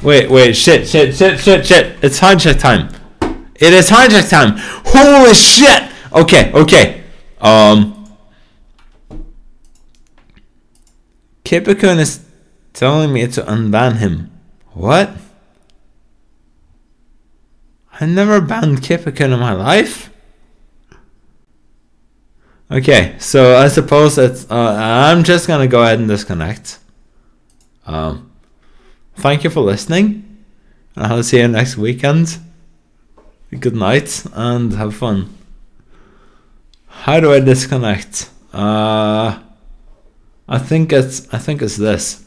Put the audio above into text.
Wait, shit. It's hijack time. It is hijack time. Holy shit. Okay. Kipikun is telling me to unban him. What? I never banned Kipikun in my life. Okay, so I suppose it's I'm just gonna go ahead and disconnect. Thank you for listening. I'll see you next weekend. Good night and have fun. How do I disconnect? I think it's this.